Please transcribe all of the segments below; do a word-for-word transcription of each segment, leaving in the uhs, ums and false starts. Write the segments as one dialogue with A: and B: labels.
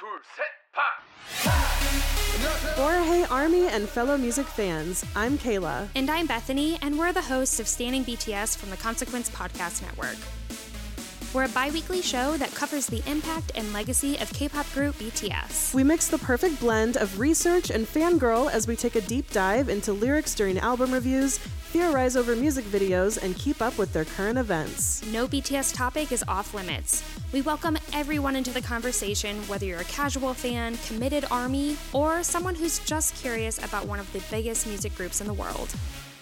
A: 둘, 셋, 파!
B: Or hey Army and fellow music fans, I'm Kayla.
C: And I'm Bethany, and we're the hosts of Standing B T S from the Consequence Podcast Network. We're a bi-weekly show that covers the impact and legacy of K-pop group B T S.
B: We mix the perfect blend of research and fangirl as we take a deep dive into lyrics during album reviews, theorize over music videos, and keep up with their current events.
C: No B T S topic is off limits. We welcome everyone into the conversation, whether you're a casual fan, committed ARMY, or someone who's just curious about one of the biggest music groups in the world.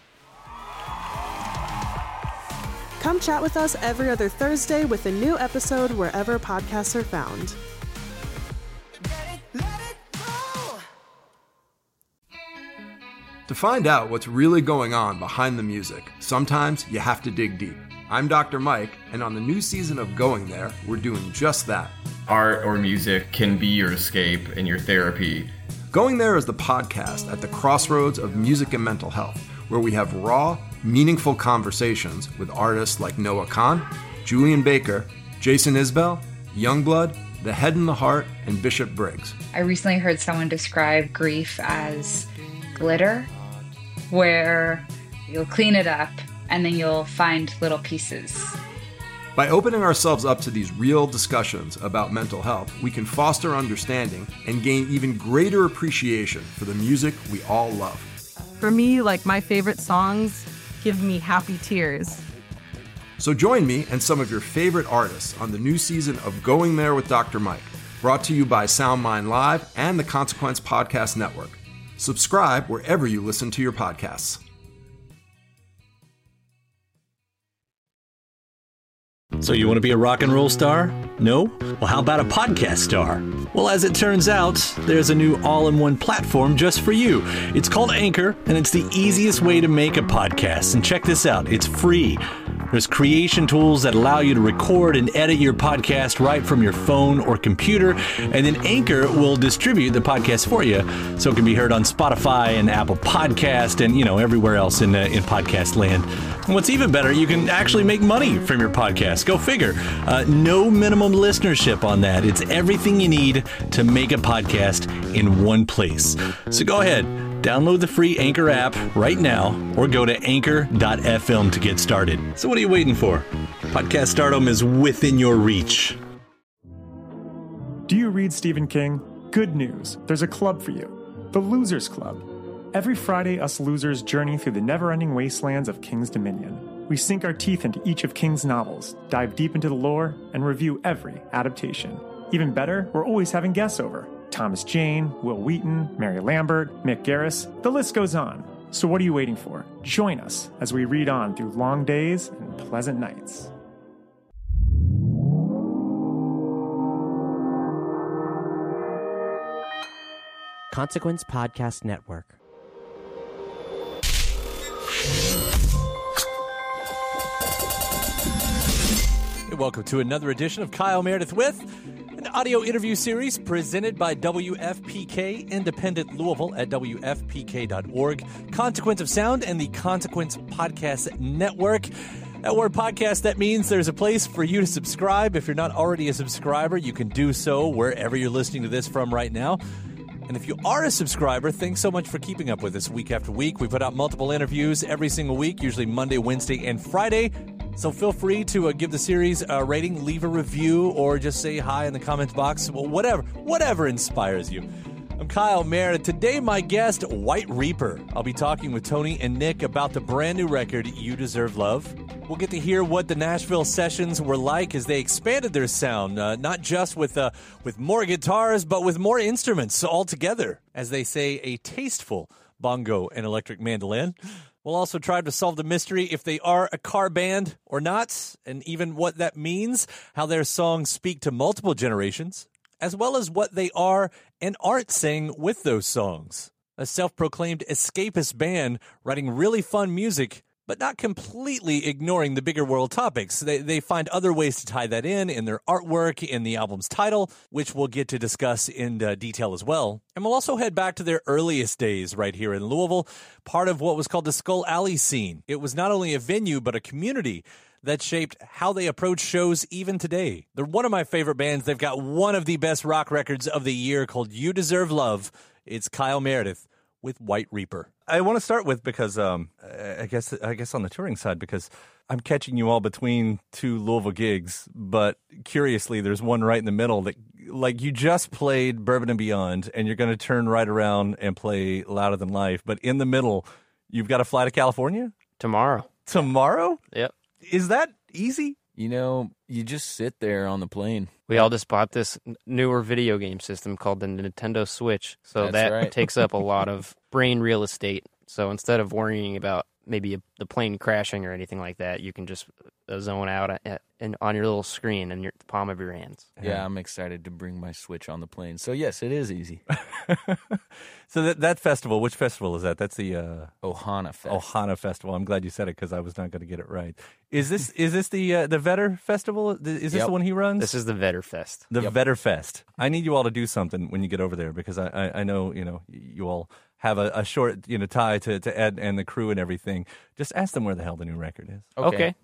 B: Come chat with us every other Thursday with a new episode wherever podcasts are found.
D: To find out what's really going on behind the music, sometimes you have to dig deep. I'm Doctor Mike, and on the new season of Going There, we're doing just that.
E: Art or music can be your escape and your therapy.
D: Going There is the podcast at the crossroads of music and mental health, where we have raw, meaningful conversations with artists like Noah Kahn, Julian Baker, Jason Isbell, Youngblood, The Head and the Heart, and Bishop Briggs.
F: I recently heard someone describe grief as glitter, where you'll clean it up and then you'll find little pieces.
D: By opening ourselves up to these real discussions about mental health, we can foster understanding and gain even greater appreciation for the music we all love.
G: For me, like, my favorite songs give me happy tears.
D: So join me and some of your favorite artists on the new season of Going There with Doctor Mike, brought to you by SoundMind Live and the Consequence Podcast Network. Subscribe wherever you listen to your podcasts.
H: So you want to be a rock and roll star? No? Well, how about a podcast star? Well, as it turns out, there's a new all-in-one platform just for you. It's called Anchor, and it's the easiest way to make a podcast. And check this out, it's free. There's creation tools that allow you to record and edit your podcast right from your phone or computer, and then Anchor will distribute the podcast for you, so it can be heard on Spotify and Apple Podcast and, you know, everywhere else in uh, in podcast land. And what's even better, you can actually make money from your podcast. Go figure. Uh, no minimum listenership on that. It's everything you need to make a podcast in one place. So go ahead. Download the free Anchor app right now or go to anchor dot f m to get started. So what are you waiting for? Podcast stardom is within your reach.
I: Do you read Stephen King? Good news. There's a club for you. The Losers Club. Every Friday, us losers journey through the never-ending wastelands of King's Dominion. We sink our teeth into each of King's novels, dive deep into the lore, and review every adaptation. Even better, we're always having guests over. Thomas Jane, Will Wheaton, Mary Lambert, Mick Garris, the list goes on. So what are you waiting for? Join us as we read on through long days and pleasant nights.
J: Consequence Podcast Network.
H: Hey, welcome to another edition of Kyle Meredith With, an audio interview series presented by W F P K Independent Louisville at W F P K dot org, Consequence of Sound, and the Consequence Podcast Network. That word podcast, that means there's a place for you to subscribe. If you're not already a subscriber, you can do so wherever you're listening to this from right now. And if you are a subscriber, thanks so much for keeping up with us week after week. We put out multiple interviews every single week, usually Monday, Wednesday, and Friday. So feel free to uh, give the series a rating, leave a review, or just say hi in the comments box. Well, whatever, whatever inspires you. I'm Kyle Meredith. Today, my guest, White Reaper. I'll be talking with Tony and Nick about the brand new record, You Deserve Love. We'll get to hear what the Nashville sessions were like as they expanded their sound, uh, not just with uh, with more guitars, but with more instruments altogether. As they say, a tasteful bongo and electric mandolin. We'll also try to solve the mystery if they are a car band or not, and even what that means, how their songs speak to multiple generations, as well as what they are and aren't saying with those songs. A self-proclaimed escapist band writing really fun music, but not completely ignoring the bigger world topics. They they find other ways to tie that in, in their artwork, in the album's title, which we'll get to discuss in uh, detail as well. And we'll also head back to their earliest days right here in Louisville, part of what was called the Skull Alley scene. It was not only a venue, but a community that shaped how they approach shows even today. They're one of my favorite bands. They've got one of the best rock records of the year called You Deserve Love. It's Kyle Meredith with White Reaper. I want to start with because um, I guess I guess on the touring side, because I'm catching you all between two Louisville gigs, but curiously, there's one right in the middle that, like, you just played Bourbon and Beyond, and you're going to turn right around and play Louder Than Life, but in the middle, you've got to fly to California?
K: Tomorrow.
H: Tomorrow?
K: Yep.
H: Is that easy?
K: You know, you just sit there on the plane. We all just bought this newer video game system called the Nintendo Switch, so
L: That's
K: that
L: right.
K: takes up a lot of brain real estate. So instead of worrying about maybe a, the plane crashing or anything like that, you can just uh, zone out at, at, and on your little screen in your the palm of your hands.
L: Yeah, I'm excited to bring my Switch on the plane. So, yes, it is easy.
H: So that that festival, which festival is that? That's the uh,
L: Ohana Fest.
H: Ohana Festival. I'm glad you said it because I was not going to get it right. Is this is this the uh, the Vetter Festival? Is this
K: Yep.
H: the one he runs?
K: This is the Vetter Fest.
H: The
K: Yep.
H: Vetter Fest. I need you all to do something when you get over there because I, I, I know you know you all have a, a short you know tie to, to Ed and the crew and everything. Just ask them where the hell the new record is.
K: Okay.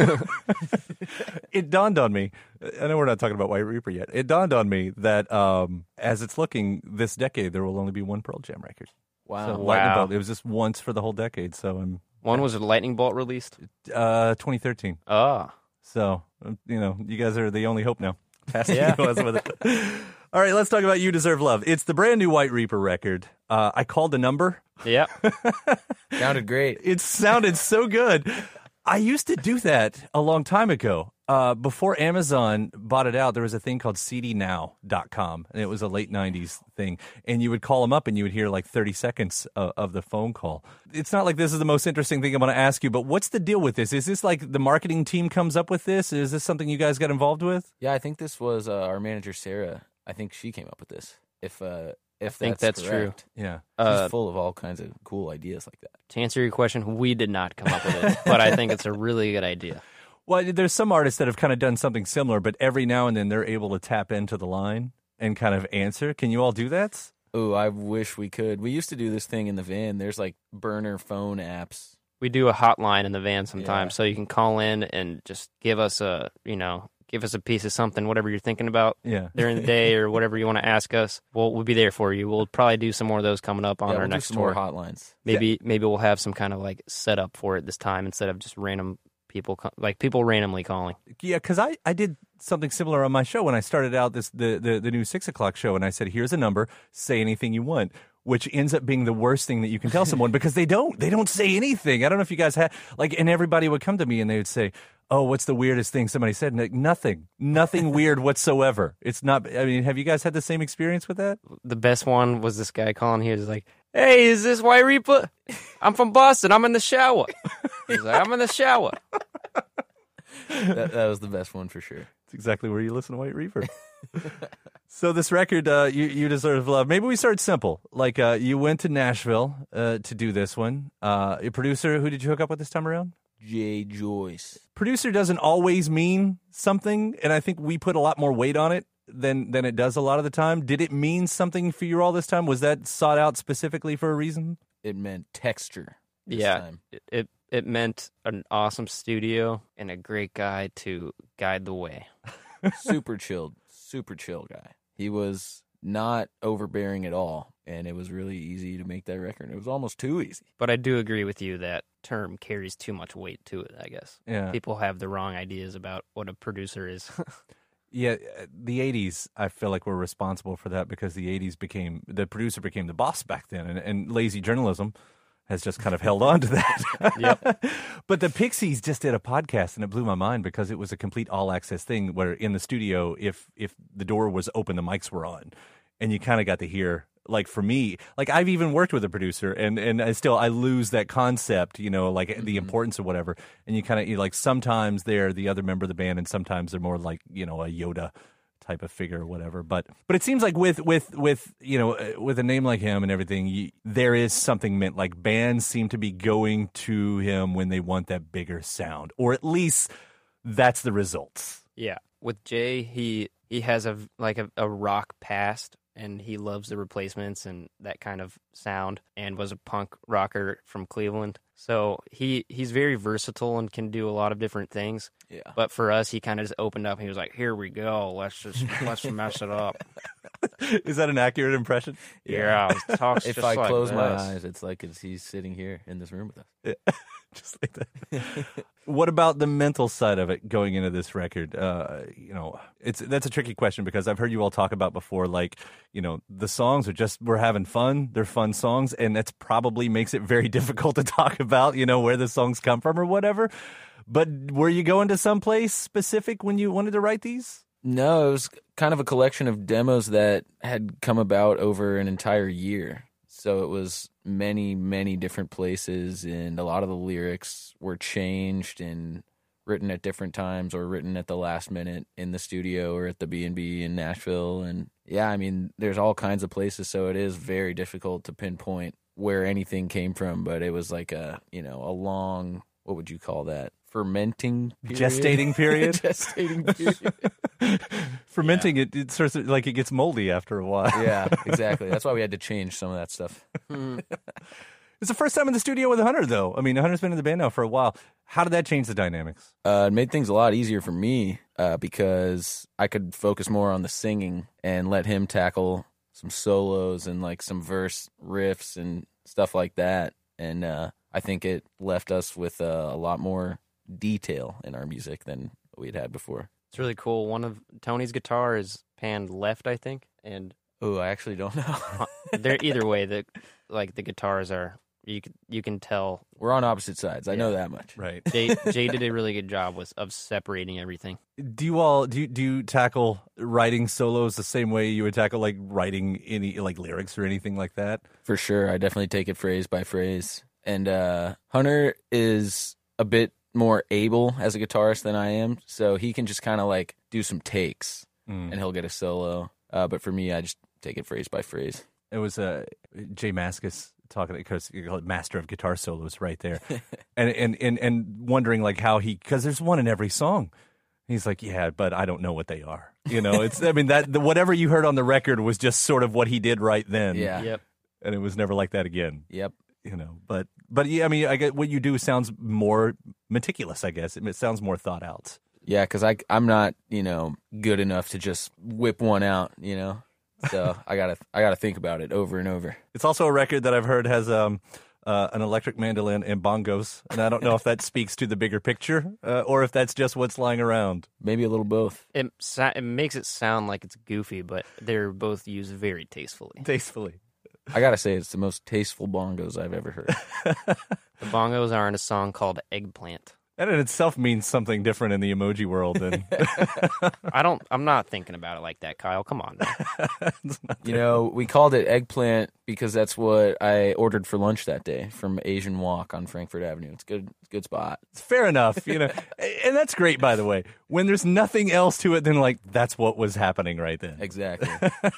H: It dawned on me. I know we're not talking about White Reaper yet. It dawned on me that um, as it's looking this decade, there will only be one Pearl Jam record.
K: Wow.
H: So
K: Wow.
H: Lightning Bolt. It was just once for the whole decade. So I'm.
K: When was it Lightning Bolt released?
H: Uh, twenty thirteen.
K: Ah.
H: So, um, you know, you guys are the only hope now. Past
K: Yeah.
H: you guys with it. All right, let's talk about You Deserve Love. It's the brand new White Reaper record. Uh, I called the number.
K: Yeah.
L: Sounded great.
H: It sounded so good. I used to do that a long time ago. Uh, before Amazon bought it out, there was a thing called C D now dot com, and it was a late nineties thing. And you would call them up, and you would hear like thirty seconds of, of the phone call. It's not like this is the most interesting thing I'm going to ask you, but what's the deal with this? Is this like the marketing team comes up with this? Is this something you guys got involved with?
L: Yeah, I think this was uh, our manager, Sarah. I think she came up with this. If uh, if
K: I think
L: that's,
K: that's
L: correct.
K: true.
H: Yeah.
L: She's
K: Uh,
L: full of all kinds of cool ideas like that.
K: To answer your question, we did not come up with it, but I think it's a really good idea.
H: Well, there's some artists that have kind of done something similar, but every now and then they're able to tap into the line and kind of answer. Can you all do that?
L: Oh, I wish we could. We used to do this thing in the van. There's like burner phone apps.
K: We do a hotline in the van sometimes,
L: Yeah.
K: so you can call in and just give us a, you know, give us a piece of something, whatever you're thinking about
H: Yeah.
K: during the day or whatever you want to ask us. We'll we'll be there for you. We'll probably do some more of those coming up on
L: Yeah,
K: our
L: we'll do
K: next
L: some
K: tour.
L: more hotlines.
K: Maybe maybe we'll have some kind of like setup for it this time instead of just random people co- like people randomly calling.
H: Yeah, because I, I did something similar on my show when I started out this the, the, the new six o'clock show, and I said, here's a number, say anything you want, which ends up being the worst thing that you can tell someone because they don't. They don't say anything. I don't know if you guys had, like, and everybody would come to me and they would say, oh, what's the weirdest thing somebody said? And like, nothing. Nothing weird whatsoever. It's not, I mean, have you guys had the same experience with that?
K: The best one was this guy calling here. He's like, hey, is this White Reaper? I'm from Boston. I'm in the shower. He's like, I'm in the shower.
L: that, that was the best one for sure.
H: It's exactly where you listen to White Reaper. So this record, uh, you, you Deserve Love. Maybe we start simple. Like uh, you went to Nashville uh, to do this one. Uh, your producer, who did you hook up with this time around?
L: Jay Joyce.
H: Producer doesn't always mean something, and I think we put a lot more weight on it than than it does a lot of the time. Did it mean something for you all this time? Was that sought out specifically for a reason?
L: It meant texture. This
K: Yeah,
L: time.
K: it, it it meant an awesome studio and a great guy to guide the way.
L: Super chilled, super chill guy. He was not overbearing at all, and it was really easy to make that record. It was almost too easy.
K: But I do agree with you that term carries too much weight to it, I guess.
H: Yeah.
K: People have the wrong ideas about what a producer is.
H: Yeah, the eighties, I feel like were responsible for that because the eighties became, the producer became the boss back then, and, and lazy journalism has just kind of held on to that.
K: Yep.
H: But the Pixies just did a podcast, and it blew my mind because it was a complete all-access thing where in the studio, if if the door was open, the mics were on, and you kind of got to hear, like for me, like I've even worked with a producer, and, and I still, I lose that concept, you know, like the importance of whatever, and you kind of, you like sometimes they're the other member of the band, and sometimes they're more like, you know, a Yoda type of figure or whatever. But but it seems like with with with you know with a name like him and everything, you, there is something meant. Like bands seem to be going to him when they want that bigger sound, or at least that's the results.
K: Yeah, with Jay, he he has a like a, a rock past, and he loves the Replacements and that kind of sound, and was a punk rocker from Cleveland. So he, he's very versatile and can do a lot of different things.
L: Yeah.
K: But for us, he kind of just opened up. He was like, "Here we go. Let's just let's mess it up."
H: Is that an accurate impression?
K: Yeah. yeah talks
L: if
K: just
L: I
K: like
L: close
K: this.
L: my eyes, it's like it's, he's sitting here in this room with us.
H: Yeah. Just like that. What about the mental side of it going into this record? Uh, you know, it's that's a tricky question because I've heard you all talk about before, like, you know, the songs are just, we're having fun. They're fun songs, and that's probably makes it very difficult to talk about, you know, where the songs come from or whatever. But were you going to someplace specific when you wanted to write these?
L: No, it was kind of a collection of demos that had come about over an entire year. So it was many, many different places, and a lot of the lyrics were changed and written at different times or written at the last minute in the studio or at the B and B in Nashville. And yeah, I mean, there's all kinds of places, so it is very difficult to pinpoint where anything came from, but it was like a, you know, a long, what would you call that? Fermenting period?
H: Gestating period?
L: Gestating period.
H: Fermenting, yeah. it, it starts like it gets moldy after a while.
L: Yeah, exactly. That's why we had to change some of that stuff.
H: It's the first time in the studio with Hunter, though. I mean, Hunter's been in the band now for a while. How did that change the dynamics?
L: Uh, it made things a lot easier for me uh, because I could focus more on the singing and let him tackle some solos and like some verse riffs and stuff like that. And uh, I think it left us with uh, a lot more detail in our music than we'd had before.
K: It's really cool. One of Tony's guitar is panned left, I think, and
L: oh, I actually don't know.
K: They're either way. The like the guitars are you can you can tell
L: we're on opposite sides. I
K: yeah.
L: know that much.
H: Right.
K: Jay, Jay did a really good job with of separating everything.
H: Do you all do you, do you tackle writing solos the same way you would tackle like writing any like lyrics or anything like that?
L: For sure, I definitely take it phrase by phrase. And uh, Hunter is a bit more able as a guitarist than I am, so he can just kind of like do some takes mm. and he'll get a solo. Uh, but for me, I just take it phrase by phrase.
H: It was uh, Jay Mascis talking because you call it master of guitar solos right there, and, and and and wondering like how he because there's one in every song. He's like, yeah, but I don't know what they are. You know, it's I mean that the, whatever you heard on the record was just sort of what he did right then.
L: Yeah.
K: Yep.
H: And it was never like that again.
L: Yep.
H: You know, but but yeah, I mean, I get what you do sounds more meticulous. I guess it, it sounds more thought out.
L: Yeah, because I I'm not you know good enough to just whip one out. You know, so I gotta I gotta think about it over and over.
H: It's also a record that I've heard has um uh, an electric mandolin and bongos, and I don't know if that speaks to the bigger picture uh, or if that's just what's lying around.
L: Maybe a little both.
K: It it makes it sound like it's goofy, but they're both used very tastefully.
H: Tastefully.
L: I gotta say, it's the most tasteful bongos I've ever heard.
K: The bongos are in a song called Eggplant.
H: That in itself means something different in the emoji world. Than
K: I don't. I'm not thinking about it like that, Kyle. Come on.
L: You know, we called it Eggplant because that's what I ordered for lunch that day from Asian Wok on Frankfurt Avenue. It's good. It's a good spot.
H: It's fair enough, you know, and that's great. By the way, when there's nothing else to it than like that's what was happening right then.
L: Exactly.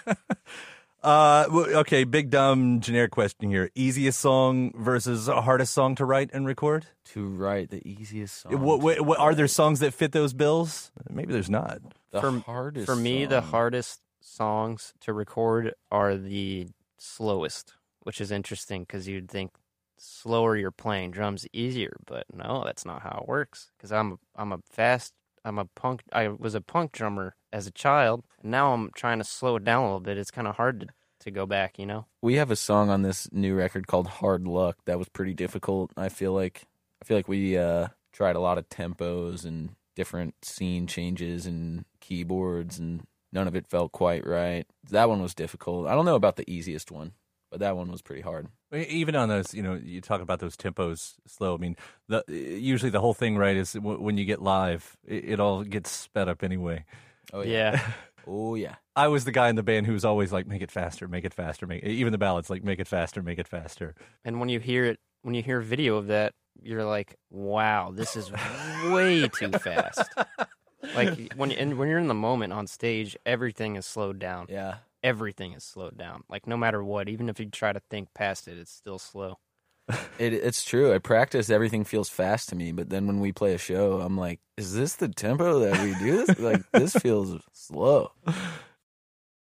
H: Uh, okay, big dumb generic question here. Easiest song versus hardest song to write and record?
L: To write the easiest song.
H: What, what, what are there songs that fit those bills? Maybe there's not.
L: The
K: for,
L: hardest
K: For me,
L: song.
K: the hardest songs to record are the slowest, which is interesting because you'd think slower you're playing drums easier, but no, that's not how it works. Because I'm I'm a fast. I'm a punk. I was a punk drummer as a child, and now I'm trying to slow it down a little bit. It's kind of hard to, to go back, you know.
L: We have a song on this new record called "Hard Luck" that was pretty difficult. I feel like I feel like we uh, tried a lot of tempos and different scene changes and keyboards, and none of it felt quite right. That one was difficult. I don't know about the easiest one, but that one was pretty hard.
H: Even on those, you know, you talk about those tempos slow. I mean, the, usually the whole thing, right, is w- when you get live, it, it all gets sped up anyway.
L: Oh, yeah.
K: Yeah.
L: Oh, yeah.
H: I was the guy in the band who was always like, make it faster, make it faster. Make even the ballads, like, make it faster, make it faster.
K: And when you hear it, when you hear a video of that, you're like, wow, this is way too fast. Like, when, and when you're in the moment on stage, everything is slowed down.
L: Yeah.
K: Everything is slowed down. Like, no matter what, even if you try to think past it, it's still slow.
L: It, it's true. At practice, everything feels fast to me, but then when we play a show, I'm like, is this the tempo that we do this? Like, this feels slow.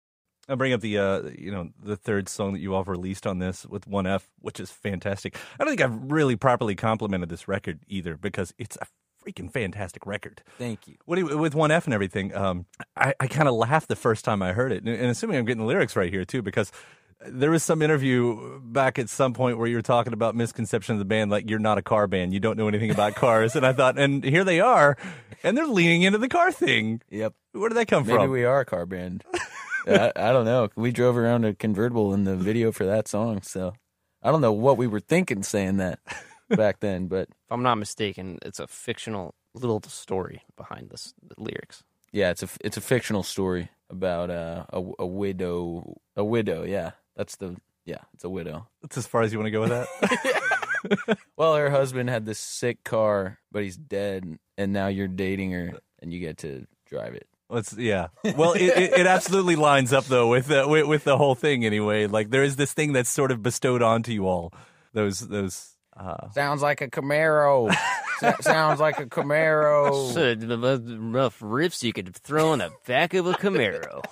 M: I bring up the uh, you know the third song that you all released on this with one F, which is fantastic. I don't think I've really properly complimented this record either because it's a freaking fantastic record.
L: Thank you.
M: What do you, with one F and everything, um, I, I kind of laughed the first time I heard it, and, and assuming I'm getting the lyrics right here too, because there was some interview back at some point where you were talking about misconception of the band, like you're not a car band, you don't know anything about cars, and I thought, and here they are, and they're leaning into the car thing.
L: Yep.
M: Where did that come
L: Maybe
M: from?
L: Maybe we are a car band. I, I don't know. We drove around a convertible in the video for that song, so I don't know what we were thinking saying that back then. But
K: if I'm not mistaken, it's a fictional little story behind this, the lyrics.
L: Yeah, it's a it's a fictional story about uh, a a widow. A widow, yeah. That's the yeah. It's a widow.
M: That's as far as you want to go with that.
L: Well, her husband had this sick car, but he's dead, and now you're dating her, and you get to drive it.
M: Let's, yeah. Well, it, it, it absolutely lines up though with the with, with the whole thing anyway. Like there is this thing that's sort of bestowed onto you all. Those those uh...
L: sounds like a Camaro. Sounds like a Camaro.
K: So, the rough riffs you could throw in the back of a Camaro.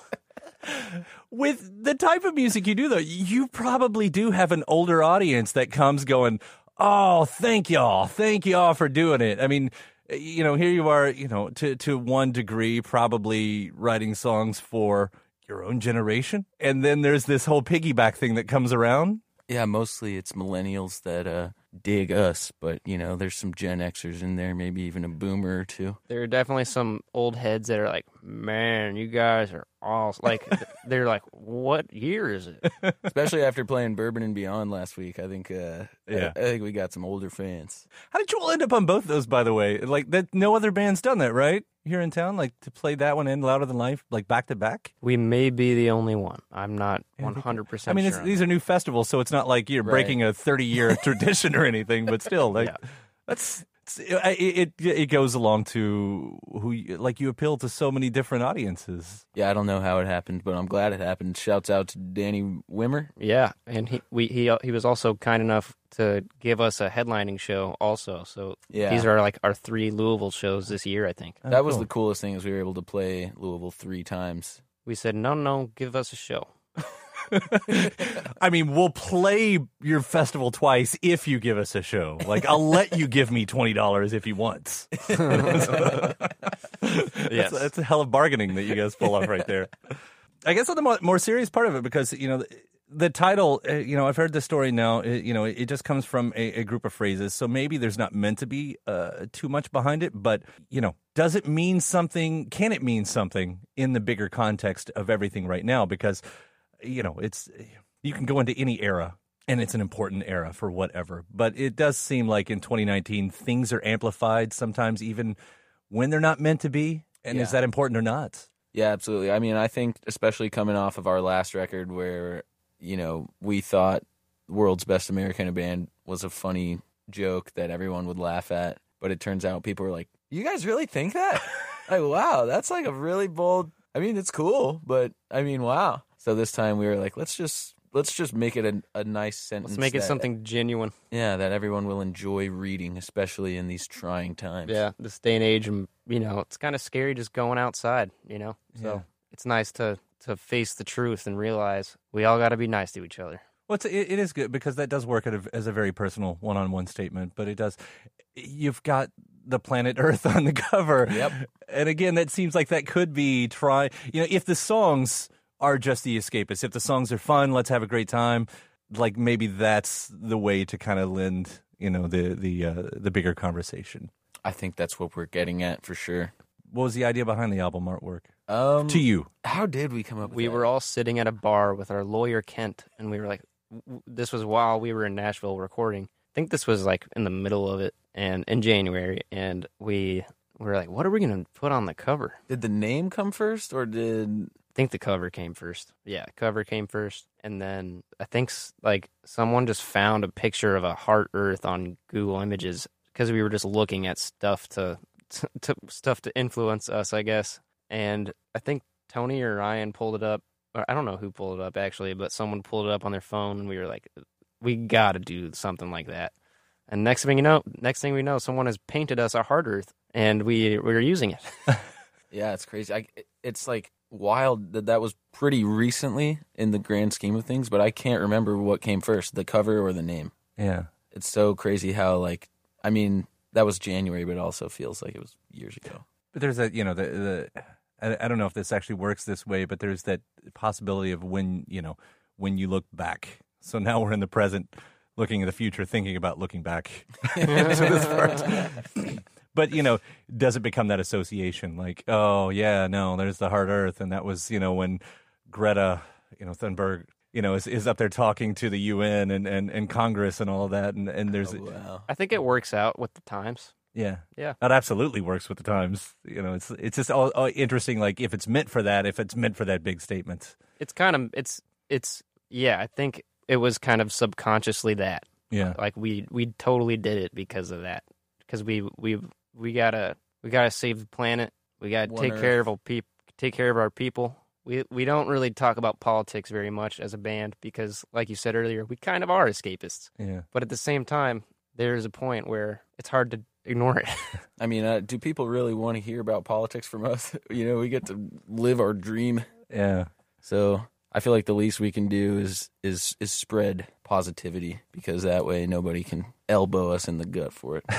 M: With the type of music you do though, you probably do have an older audience that comes going, "Oh, thank y'all, thank y'all for doing it." I mean. You know, here you are, you know, to, to one degree, probably writing songs for your own generation. And then there's this whole piggyback thing that comes around.
L: Yeah, mostly it's millennials that uh, dig us. But, you know, there's some Gen Xers in there, maybe even a boomer or two.
K: There are definitely some old heads that are like, man, you guys are awesome. Like, they're like, what year is it?
L: Especially after playing Bourbon and Beyond last week. I think uh,
M: yeah.
L: I, I think we got some older fans.
M: How did you all end up on both of those, by the way? Like, that no other band's done that, right? Here in town, like to play that one and Louder Than Life, like back to back?
K: We may be the only one. I'm not one hundred percent
M: I mean,
K: sure
M: it's, these are new festivals, so it's not like you're
L: Right.
M: breaking a thirty-year tradition or anything, but still, like,
K: Yeah.
M: that's... It, it it goes along to who you, like you appeal to so many different audiences.
L: Yeah, I don't know how it happened, but I'm glad it happened. Shouts out to Danny Wimmer.
K: Yeah, and he we he he was also kind enough to give us a headlining show also. So
L: Yeah.
K: these are like our three Louisville shows this year, I think.
M: Oh,
L: That was
M: cool.
L: the coolest thing is we were able to play Louisville three times.
K: We said, no, no, give us a show.
M: I mean, we'll play your festival twice if you give us a show. Like, I'll let you give me twenty dollars if you want.
K: Yes.
M: That's, that's a hell of bargaining that you guys pull off right there. I guess on the more, more serious part of it, because, you know, the, the title, uh, you know, I've heard the story now, it, you know, it, it just comes from a, a group of phrases. So maybe there's not meant to be uh, too much behind it. But, you know, does it mean something? Can it mean something in the bigger context of everything right now? Because, you know, it's you can go into any era and it's an important era for whatever. But it does seem like in twenty nineteen, things are amplified sometimes even when they're not meant to be. And
L: Yeah.
M: is that important or not?
L: Yeah, absolutely. I mean, I think especially coming off of our last record where, you know, we thought World's Best Americana Band was a funny joke that everyone would laugh at. But it turns out people were like, you guys really think that? Like, wow, that's like a really bold, I mean, it's cool, but I mean, wow. So this time we were like, let's just let's just make it a, a nice sentence.
K: Let's make it
L: that-
K: something genuine.
L: Yeah, that everyone will enjoy reading, especially in these trying times.
K: Yeah, this day and age, and you know, it's kind of scary just going outside, you know? So
M: Yeah.
K: it's nice to, to face the truth and realize we all got to be nice to each other.
M: Well, it's, it, it is good because that does work at a, as a very personal one-on-one statement, but it does. You've got the planet Earth on the cover.
L: Yep.
M: And again, that seems like that could be try. You know, if the songs are just the escapists, if the songs are fun, let's have a great time. Like maybe that's the way to kind of lend, you know, the the uh, the bigger conversation.
L: I think that's what we're getting at for sure.
M: What was the idea behind the album artwork?
L: Um,
M: to you,
L: how did we come up with
K: We
L: that?
K: were all sitting at a bar with our lawyer, Kent, and we were like, w- this was while we were in Nashville recording. I think this was like in the middle of it and in January, and we were like, what are we going to put on the cover?
L: Did the name come first, or did...
K: I think the cover came first. Yeah, cover came first. And then I think s- like someone just found a picture of a heart earth on Google Images because we were just looking at stuff to, to, to stuff to influence us, I guess. And I think Tony or Ryan pulled it up. Or I don't know who pulled it up actually, but someone pulled it up on their phone, and we were like, we got to do something like that. And next thing you know, next thing we know, someone has painted us a heart earth, and we we were using it.
L: Yeah, it's crazy. I, it's like wild that that was pretty recently in the grand scheme of things, but I can't remember what came first, the cover or the name.
M: Yeah.
L: It's so crazy how, like, I mean, that was January, but it also feels like it was years ago.
M: But there's a, you know, the, the I, I don't know if this actually works this way, but there's that possibility of when, you know, when you look back. So now we're in the present, looking at the future, thinking about looking back to this part. But, you know, does it become that association? Like, oh, yeah, no, there's the hard earth. And that was, you know, when Greta, you know, Thunberg, you know, is, is up there talking to the U N and, and, and Congress and all of that. And, and there's...
L: Oh, wow.
K: I think it works out with the times.
M: Yeah.
K: Yeah.
M: That absolutely works with the times. You know, it's it's just all, all interesting, like, if it's meant for that, if it's meant for that big statement.
K: It's kind of, it's, it's, yeah, I think it was kind of subconsciously that.
M: Yeah.
K: Like, we, we totally did it because of that. Because we, we, we gotta, we gotta save the planet. We gotta
L: One
K: take
L: Earth.
K: care of our people, take care of our people. We, we don't really talk about politics very much as a band because, like you said earlier, we kind of are escapists.
M: Yeah.
K: But at the same time, there's a point where it's hard to ignore it.
L: I mean, uh, do people really want to hear about politics from us? You know, we get to live our dream.
M: Yeah.
L: So I feel like the least we can do is is is spread positivity because that way nobody can elbow us in the gut for it.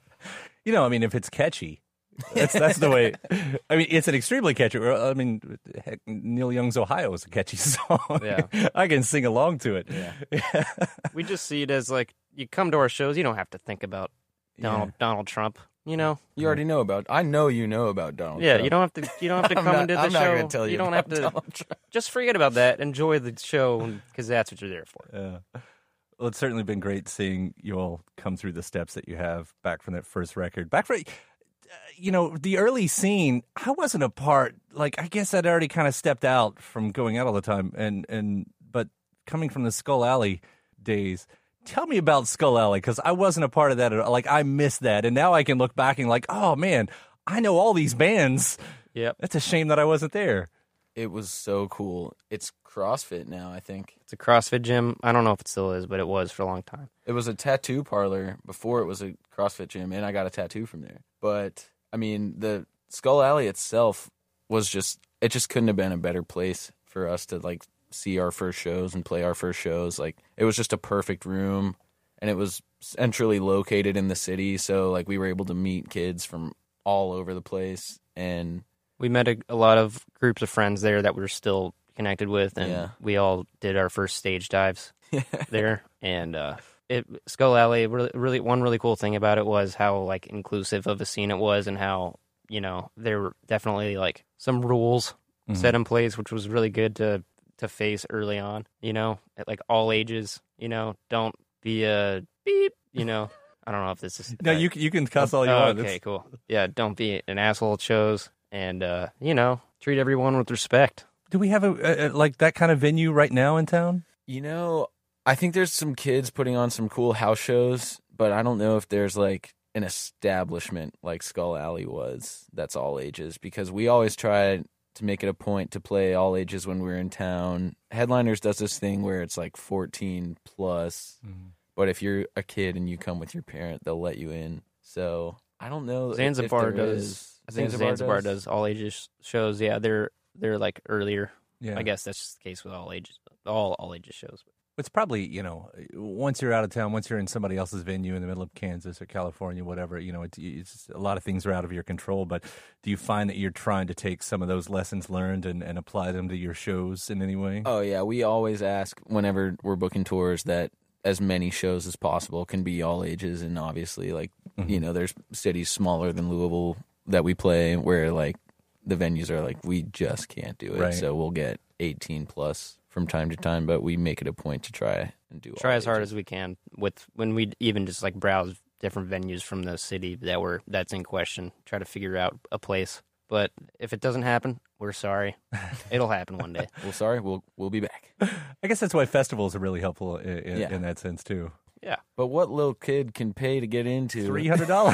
M: You know, I mean, if it's catchy, that's that's the way. I mean, it's an extremely catchy. I mean, heck, Neil Young's "Ohio" is a catchy song.
K: Yeah.
M: I can sing along to it.
K: Yeah. We just see it as like you come to our shows, you don't have to think about Donald
M: Yeah.
K: Donald Trump. You know,
L: You already know about. I know you know about Donald
K: yeah.
L: Trump.
K: You don't have to. You don't have to
L: I'm
K: come
L: not-
K: into the
L: I'm
K: show.
L: not gonna tell you
K: don't have
L: about
K: to.
L: Donald Trump.
K: Just forget about that. Enjoy the show because that's what you're there for.
M: Yeah. Well, it's certainly been great seeing you all come through the steps that you have back from that first record. Back from, uh, you know, the early scene, I wasn't a part. Like, I guess I'd already kind of stepped out from going out all the time. And, and but coming from the Skull Alley days, tell me about Skull Alley because I wasn't a part of that at all. Like, I missed that. And now I can look back and like, oh, man, I know all these bands.
K: Yep.
M: That's a shame that I wasn't there.
L: It was so cool. It's CrossFit now, I think.
K: It's a CrossFit gym. I don't know if it still is, but it was for a long time.
L: It was a tattoo parlor before it was a CrossFit gym, and I got a tattoo from there. But, I mean, the Skull Alley itself was just, it just couldn't have been a better place for us to, like, see our first shows and play our first shows. Like, it was just a perfect room, and it was centrally located in the city, so, like, we were able to meet kids from all over the place, and...
K: We met a, a lot of groups of friends there that we're still connected with, and
L: Yeah.
K: we all did our first stage dives there. And uh, it Skull Alley, really, really, one really cool thing about it was how like inclusive of a scene it was, and how you know there were definitely like some rules
M: Mhm.
K: set in place, which was really good to to face early on. You know, at like all ages. You know, don't be a beep. You know, I don't know if this is
M: No, you can- you can cuss all you
K: oh,
M: want.
K: Okay,
M: It's-
K: cool. Yeah, don't be an asshole at shows. And, uh, you know, treat everyone with respect.
M: Do we have a, a like that kind of venue right now in town?
L: You know, I think there's some kids putting on some cool house shows, but I don't know if there's like an establishment like Skull Alley was that's all ages, because we always try to make it a point to play all ages when we're in town. Headliners does this thing where it's like fourteen plus,
M: Mm-hmm.
L: but if you're a kid and you come with your parent, they'll let you in. So I don't know. if-
K: Zanzibar
L: if there
K: does.
L: is.
K: I think Zanzibar, does all ages shows. Yeah, they're they're like earlier.
M: Yeah.
K: I guess that's just the case with all ages, all all ages shows.
M: It's probably, you know, once you're out of town, once you're in somebody else's venue in the middle of Kansas or California, whatever, you know, it's, it's just, a lot of things are out of your control. But do you find that you're trying to take some of those lessons learned and, and apply them to your shows in any way?
L: Oh, yeah. We always ask whenever we're booking tours that as many shows as possible can be all ages. And obviously, like,
M: Mm-hmm.
L: you know, there's cities smaller than Louisville that we play where, like, the venues are like, we just can't do it.
M: Right.
L: So we'll get eighteen plus from time to time, but we make it a point to try and do
K: Try
L: all
K: as hard
L: ages.
K: as we can with when we even just like browse different venues from the city that were that's in question. Try to figure out a place. But if it doesn't happen, we're sorry. It'll happen one day.
L: Well, sorry, we'll we'll be back.
M: I guess that's why festivals are really helpful in, in,
L: Yeah.
M: in that sense, too.
K: Yeah.
L: But what little kid can pay to get into
M: three hundred dollars?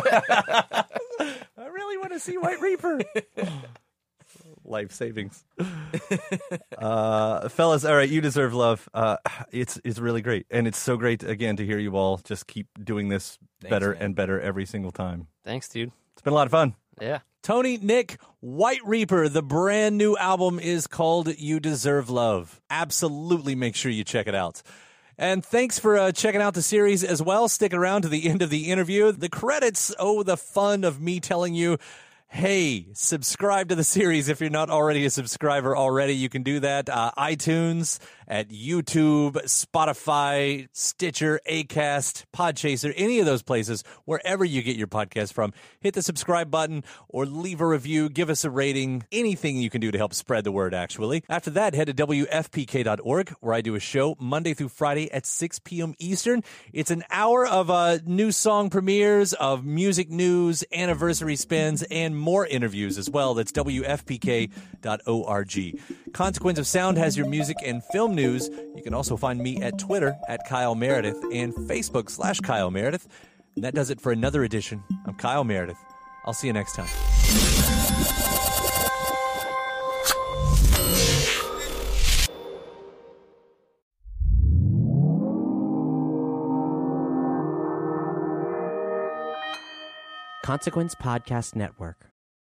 M: I really want to see White Reaper. Life savings. uh, fellas, all right, you deserve love. Uh, it's it's really great. And it's so great, again, to hear you all just keep doing this
K: Thanks,
M: better
K: man.
M: and better every single time.
K: Thanks, dude.
M: It's been a lot of fun.
K: Yeah.
H: Tony, Nick, White Reaper, the brand new album is called You Deserve Love. Absolutely make sure you check it out. And thanks for uh, checking out the series as well. Stick around to the end of the interview. The credits owe the fun of me telling you, hey, subscribe to the series if you're not already a subscriber already. You can do that. Uh, iTunes, at YouTube, Spotify, Stitcher, Acast, Podchaser, any of those places, wherever you get your podcast from. Hit the subscribe button or leave a review. Give us a rating. Anything you can do to help spread the word, actually. After that, head to W F P K dot org, where I do a show Monday through Friday at six p.m. Eastern. It's an hour of uh, new song premieres, of music news, anniversary spins, and more interviews as well. That's W F P K dot org. Consequence of Sound has your music and film news. You can also find me at Twitter at Kyle Meredith and Facebook slash Kyle Meredith. And that does it for another edition. I'm Kyle Meredith. I'll see you next time.
J: Consequence Podcast Network.